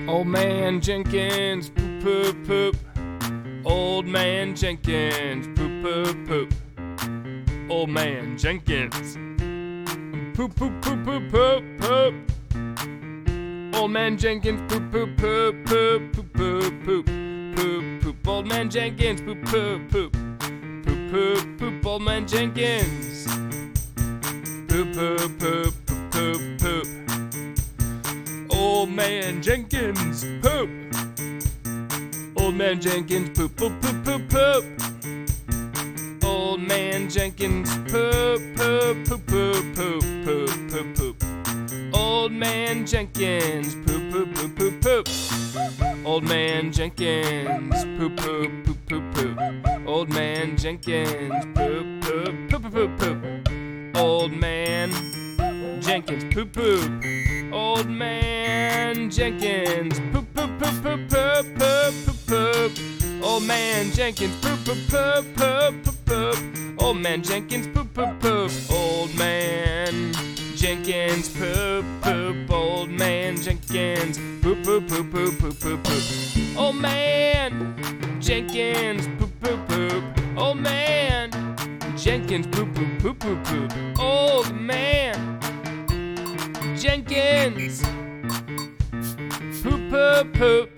Old man Jenkins, poop, poop, poop. Old man Jenkins, poop, poop, poop. Old man Jenkins, poop, poop, poop, poop, poop, poop. Old man Jenkins, poop, poop, poop, poop, poop, poop, poop, poop, poop. Old man Jenkins, poop, poop, poop, poop, poop, poop. Old man Jenkins, poop, poop, poop, poop, poop, poop. Old man Jenkins, poop. Old man Jenkins, poop, poop, poop, poop, poop. Old man Jenkins, poop, poop, poop, poop, poop, poop, poop, poop. Old man Jenkins, poop, poop, poop, poop, poop. Old man Jenkins, poop, poop, poop, poop, poop. Old man Jenkins, poop, poop, poop, poop, poop, poop. Old man Jenkins, poop, poop. Old man Jenkins, poop, poop, poop, poop, poop, poop, poop, poop. Old man Jenkins, poop, poop, poop, poop, poop, poop. Old man Jenkins, poop, poop, poop. Old man Jenkins, poop, poop. Old man Jenkins, poop, poop, poop, poop, poop, poop, poop. Old man Jenkins, poop, poop, poop. Old man Jenkins, poop, poop, poop, poop, poop. Old man Jenkins, poop, poop, poop.